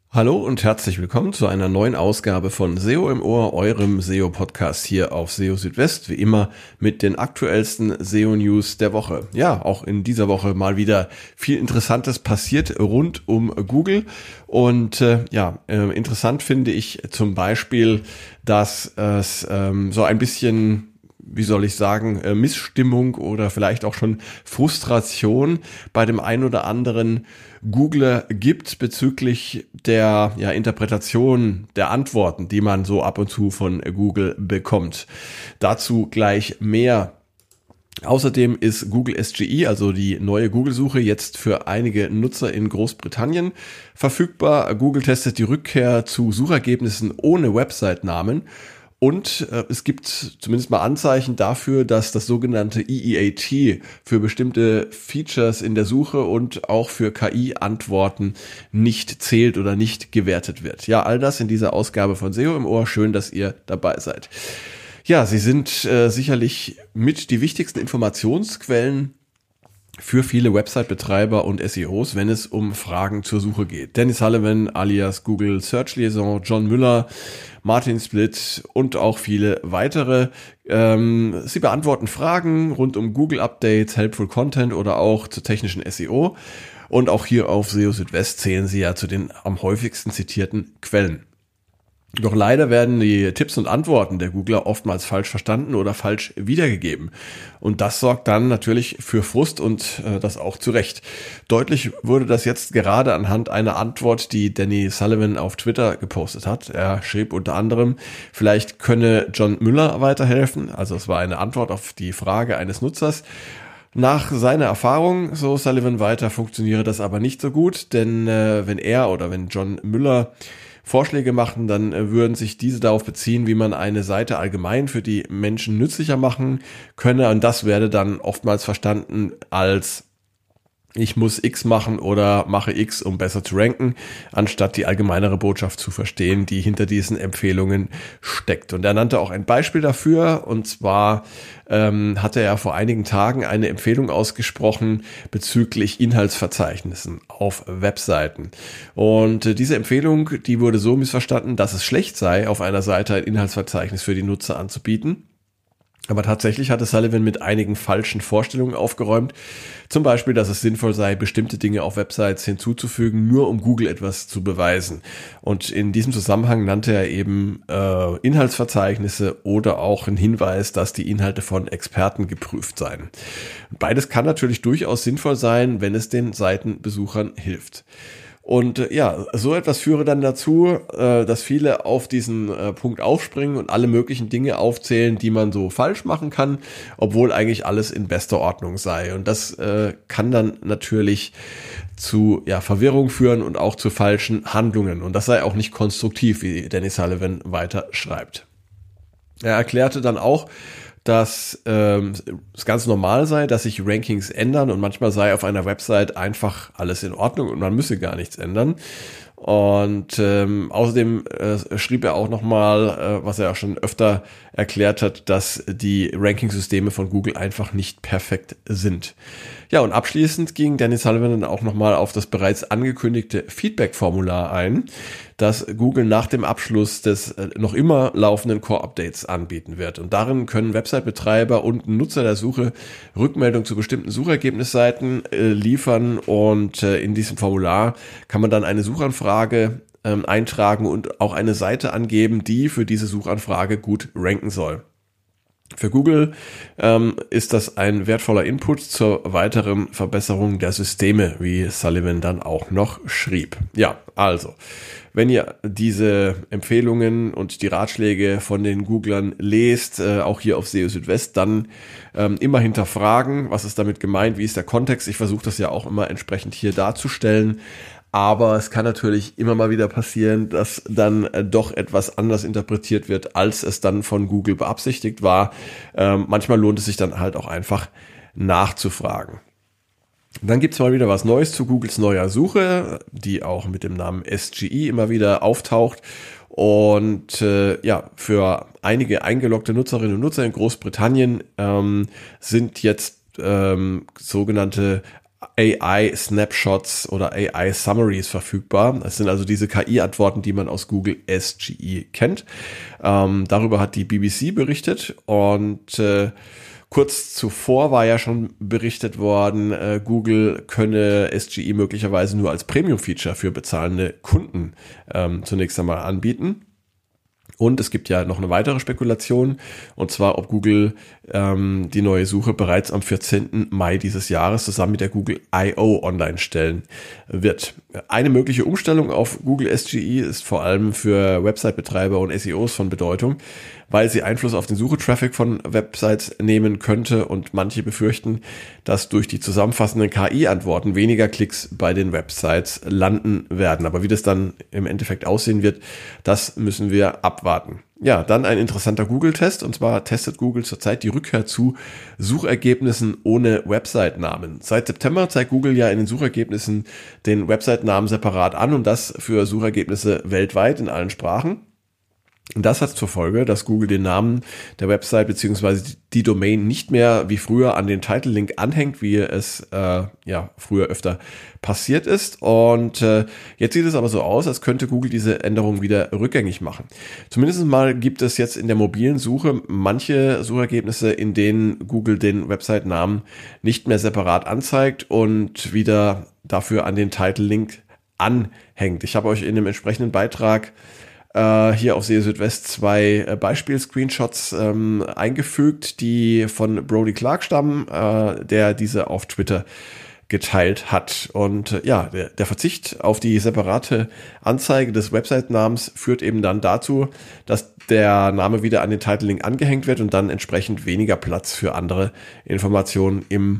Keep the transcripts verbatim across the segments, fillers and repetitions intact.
Hallo und herzlich willkommen zu einer neuen Ausgabe von S E O im Ohr, eurem S E O-Podcast hier auf S E O Südwest, wie immer mit den aktuellsten S E O-News der Woche. Ja, auch in dieser Woche mal wieder viel Interessantes passiert rund um Google und äh, ja, äh, interessant finde ich zum Beispiel, dass es ähm, so ein bisschen, wie soll ich sagen, äh, Missstimmung oder vielleicht auch schon Frustration bei dem einen oder anderen Googler gibt bezüglich der ja, Interpretation der Antworten, die man so ab und zu von Google bekommt. Dazu gleich mehr. Außerdem ist Google S G I, also die neue Google-Suche, jetzt für einige Nutzer in Großbritannien verfügbar. Google testet die Rückkehr zu Suchergebnissen ohne Website-Namen. Und äh, es gibt zumindest mal Anzeichen dafür, dass das sogenannte E E A T für bestimmte Features in der Suche und auch für K I-Antworten nicht zählt oder nicht gewertet wird. Ja, all das in dieser Ausgabe von S E O im Ohr. Schön, dass ihr dabei seid. Ja, sie sind äh, sicherlich mit die wichtigsten Informationsquellen für viele Website-Betreiber und S E Os, wenn es um Fragen zur Suche geht. Danny Sullivan alias Google Search Liaison, John Müller, Martin Splitt und auch viele weitere. Ähm, sie beantworten Fragen rund um Google-Updates, Helpful Content oder auch zur technischen S E O. Und auch hier auf S E O Südwest zählen sie ja zu den am häufigsten zitierten Quellen. Doch leider werden die Tipps und Antworten der Googler oftmals falsch verstanden oder falsch wiedergegeben. Und das sorgt dann natürlich für Frust und äh, das auch zu Recht. Deutlich wurde das jetzt gerade anhand einer Antwort, die Danny Sullivan auf Twitter gepostet hat. Er schrieb unter anderem, vielleicht könne John Müller weiterhelfen. Also es war eine Antwort auf die Frage eines Nutzers. Nach seiner Erfahrung, so Sullivan weiter, funktioniere das aber nicht so gut, denn äh, wenn er oder wenn John Müller Vorschläge machen, dann äh, würden sich diese darauf beziehen, wie man eine Seite allgemein für die Menschen nützlicher machen könne. Und das werde dann oftmals verstanden als ich muss X machen oder mache X, um besser zu ranken, anstatt die allgemeinere Botschaft zu verstehen, die hinter diesen Empfehlungen steckt. Und er nannte auch ein Beispiel dafür, und zwar ähm, hatte er vor einigen Tagen eine Empfehlung ausgesprochen bezüglich Inhaltsverzeichnissen auf Webseiten. Und äh, diese Empfehlung, die wurde so missverstanden, dass es schlecht sei, auf einer Seite ein Inhaltsverzeichnis für die Nutzer anzubieten. Aber tatsächlich hatte Sullivan mit einigen falschen Vorstellungen aufgeräumt. Zum Beispiel, dass es sinnvoll sei, bestimmte Dinge auf Websites hinzuzufügen, nur um Google etwas zu beweisen. Und in diesem Zusammenhang nannte er eben äh, Inhaltsverzeichnisse oder auch einen Hinweis, dass die Inhalte von Experten geprüft seien. Beides kann natürlich durchaus sinnvoll sein, wenn es den Seitenbesuchern hilft. Und äh, ja, so etwas führe dann dazu, äh, dass viele auf diesen äh, Punkt aufspringen und alle möglichen Dinge aufzählen, die man so falsch machen kann, obwohl eigentlich alles in bester Ordnung sei. Und das äh, kann dann natürlich zu ja, Verwirrung führen und auch zu falschen Handlungen. Und das sei auch nicht konstruktiv, wie Danny Sullivan weiter schreibt. Er erklärte dann auch, dass ähm, es ganz normal sei, dass sich Rankings ändern und manchmal sei auf einer Website einfach alles in Ordnung und man müsse gar nichts ändern. Und ähm, außerdem äh, schrieb er auch nochmal, äh, was er auch schon öfter erklärt hat, dass die Rankingsysteme von Google einfach nicht perfekt sind. Ja, und abschließend ging Danny Sullivan dann auch nochmal auf das bereits angekündigte Feedback-Formular ein, das Google nach dem Abschluss des äh, noch immer laufenden Core-Updates anbieten wird. Und darin können Website-Betreiber und Nutzer der Suche Rückmeldung zu bestimmten Suchergebnisseiten äh, liefern. Und äh, in diesem Formular kann man dann eine Suchanfrage ähm, eintragen und auch eine Seite angeben, die für diese Suchanfrage gut ranken soll. Für Google ähm, ist das ein wertvoller Input zur weiteren Verbesserung der Systeme, wie Sullivan dann auch noch schrieb. Ja, also, wenn ihr diese Empfehlungen und die Ratschläge von den Googlern lest, äh, auch hier auf S E O Südwest, dann ähm, immer hinterfragen, was ist damit gemeint, wie ist der Kontext. Ich versuche das ja auch immer entsprechend hier darzustellen. Aber es kann natürlich immer mal wieder passieren, dass dann äh, doch etwas anders interpretiert wird, als es dann von Google beabsichtigt war. Ähm, manchmal lohnt es sich dann halt auch einfach nachzufragen. Dann gibt's mal wieder was Neues zu Googles neuer Suche, die auch mit dem Namen S G I immer wieder auftaucht. Und äh, ja, für einige eingeloggte Nutzerinnen und Nutzer in Großbritannien ähm, sind jetzt ähm, sogenannte A I-Snapshots oder A I-Summaries verfügbar. Das sind also diese K I-Antworten, die man aus Google S G E kennt. Ähm, darüber hat die B B C berichtet und äh, kurz zuvor war ja schon berichtet worden, äh, Google könne S G E möglicherweise nur als Premium-Feature für bezahlende Kunden ähm, zunächst einmal anbieten. Und es gibt ja noch eine weitere Spekulation, und zwar, ob Google ähm, die neue Suche bereits am vierzehnten Mai dieses Jahres zusammen mit der Google I O online stellen wird. Eine mögliche Umstellung auf Google S G E ist vor allem für Website-Betreiber und S E Os von Bedeutung, weil sie Einfluss auf den Suchetraffic von Websites nehmen könnte, und manche befürchten, dass durch die zusammenfassenden K I-Antworten weniger Klicks bei den Websites landen werden. Aber wie das dann im Endeffekt aussehen wird, das müssen wir abwarten. Ja, dann ein interessanter Google-Test, und zwar testet Google zurzeit die Rückkehr zu Suchergebnissen ohne Website-Namen. Seit September zeigt Google ja in den Suchergebnissen den Website-Namen separat an, und das für Suchergebnisse weltweit in allen Sprachen. Und das hat zur Folge, dass Google den Namen der Website bzw. die Domain nicht mehr wie früher an den Title-Link anhängt, wie es äh, ja früher öfter passiert ist. Und äh, jetzt sieht es aber so aus, als könnte Google diese Änderung wieder rückgängig machen. Zumindest mal gibt es jetzt in der mobilen Suche manche Suchergebnisse, in denen Google den Website-Namen nicht mehr separat anzeigt und wieder dafür an den Title-Link anhängt. Ich habe euch in dem entsprechenden Beitrag hier auf S E O Südwest zwei äh, Beispiel-Screenshots ähm, eingefügt, die von Brody Clark stammen, äh, der diese auf Twitter geteilt hat. Und äh, ja, der, der Verzicht auf die separate Anzeige des Website-Namens führt eben dann dazu, dass der Name wieder an den Title-Link angehängt wird und dann entsprechend weniger Platz für andere Informationen im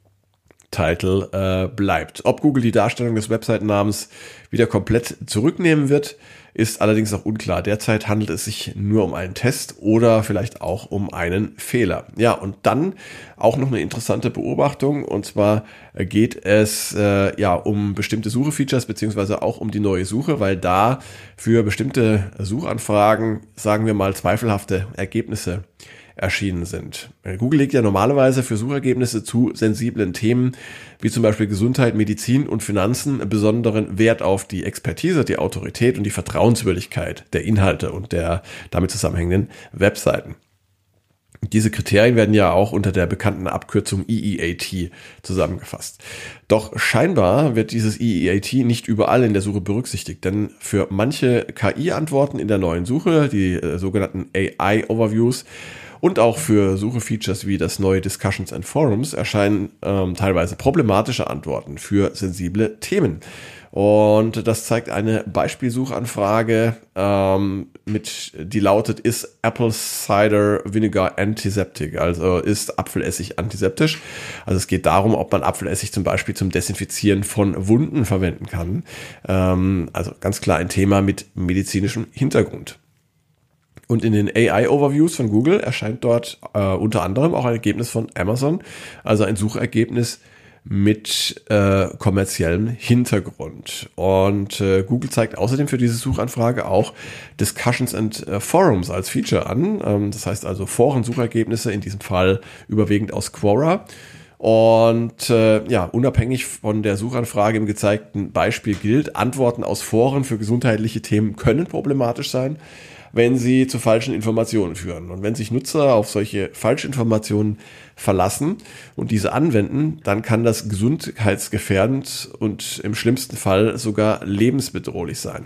Title äh, bleibt. Ob Google die Darstellung des Website-Namens wieder komplett zurücknehmen wird, ist allerdings noch unklar. Derzeit handelt es sich nur um einen Test oder vielleicht auch um einen Fehler. Ja, und dann auch noch eine interessante Beobachtung, und zwar geht es äh, ja um bestimmte Suche-Features beziehungsweise auch um die neue Suche, weil da für bestimmte Suchanfragen, sagen wir mal, zweifelhafte Ergebnisse erschienen sind. Google legt ja normalerweise für Suchergebnisse zu sensiblen Themen wie zum Beispiel Gesundheit, Medizin und Finanzen besonderen Wert auf die Expertise, die Autorität und die Vertrauenswürdigkeit der Inhalte und der damit zusammenhängenden Webseiten. Diese Kriterien werden ja auch unter der bekannten Abkürzung E E A T zusammengefasst. Doch scheinbar wird dieses E E A T nicht überall in der Suche berücksichtigt, denn für manche K I-Antworten in der neuen Suche, die äh, sogenannten A I-Overviews, und auch für Suchefeatures wie das neue Discussions and Forums erscheinen ähm, teilweise problematische Antworten für sensible Themen. Und das zeigt eine Beispielsuchanfrage, ähm, mit, die lautet, ist Apple Cider Vinegar antiseptic? Also ist Apfelessig antiseptisch? Also es geht darum, ob man Apfelessig zum Beispiel zum Desinfizieren von Wunden verwenden kann. Ähm, also ganz klar ein Thema mit medizinischem Hintergrund. Und in den A I-Overviews von Google erscheint dort äh, unter anderem auch ein Ergebnis von Amazon, also ein Suchergebnis mit äh, kommerziellem Hintergrund. Und äh, Google zeigt außerdem für diese Suchanfrage auch Discussions and äh, Forums als Feature an. Ähm, das heißt also Foren-Suchergebnisse, in diesem Fall überwiegend aus Quora. Und äh, ja, unabhängig von der Suchanfrage im gezeigten Beispiel gilt, Antworten aus Foren für gesundheitliche Themen können problematisch sein, wenn sie zu falschen Informationen führen. Und wenn sich Nutzer auf solche Falschinformationen verlassen und diese anwenden, dann kann das gesundheitsgefährdend und im schlimmsten Fall sogar lebensbedrohlich sein.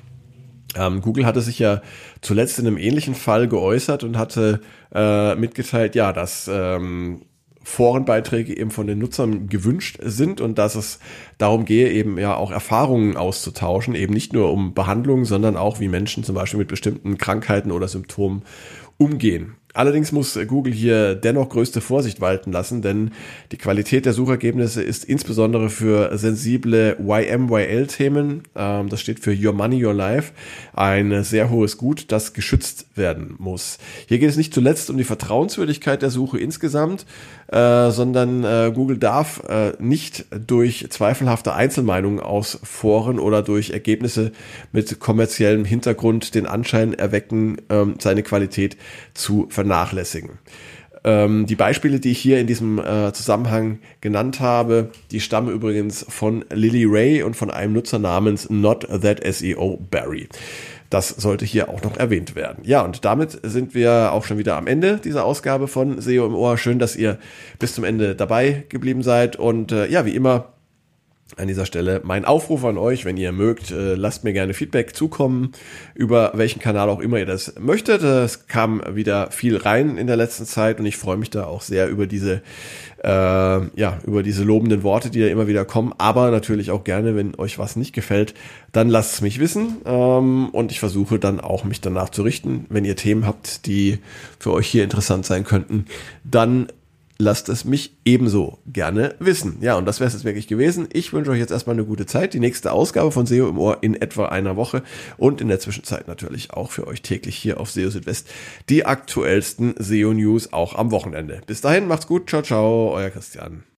Ähm, Google hatte sich ja zuletzt in einem ähnlichen Fall geäußert und hatte äh, mitgeteilt, ja, dass ähm, Forenbeiträge eben von den Nutzern gewünscht sind und dass es darum gehe, eben ja auch Erfahrungen auszutauschen, eben nicht nur um Behandlung, sondern auch wie Menschen zum Beispiel mit bestimmten Krankheiten oder Symptomen umgehen. Allerdings muss Google hier dennoch größte Vorsicht walten lassen, denn die Qualität der Suchergebnisse ist insbesondere für sensible Y M Y L-Themen, ähm, das steht für Your Money, Your Life, ein sehr hohes Gut, das geschützt werden muss. Hier geht es nicht zuletzt um die Vertrauenswürdigkeit der Suche insgesamt, äh, sondern äh, Google darf äh, nicht durch zweifelhafte Einzelmeinungen aus Foren oder durch Ergebnisse mit kommerziellem Hintergrund den Anschein erwecken, ähm, seine Qualität zu vernachlässigen. Ähm, die Beispiele, die ich hier in diesem äh, Zusammenhang genannt habe, die stammen übrigens von Lily Ray und von einem Nutzer namens Not That S E O Barry. Das sollte hier auch noch erwähnt werden. Ja, und damit sind wir auch schon wieder am Ende dieser Ausgabe von S E O im Ohr. Schön, dass ihr bis zum Ende dabei geblieben seid. Und äh, ja, wie immer an dieser Stelle mein Aufruf an euch, wenn ihr mögt, äh, lasst mir gerne Feedback zukommen, über welchen Kanal auch immer ihr das möchtet. Es kam wieder viel rein in der letzten Zeit und ich freue mich da auch sehr über diese äh, ja über diese lobenden Worte, die da immer wieder kommen. Aber natürlich auch gerne, wenn euch was nicht gefällt, dann lasst es mich wissen ähm, und ich versuche dann auch mich danach zu richten. Wenn ihr Themen habt, die für euch hier interessant sein könnten, dann lasst es mich ebenso gerne wissen. Ja, und das wäre es jetzt wirklich gewesen. Ich wünsche euch jetzt erstmal eine gute Zeit. Die nächste Ausgabe von S E O im Ohr in etwa einer Woche und in der Zwischenzeit natürlich auch für euch täglich hier auf S E O Südwest die aktuellsten S E O-News auch am Wochenende. Bis dahin, macht's gut. Ciao, ciao, euer Christian.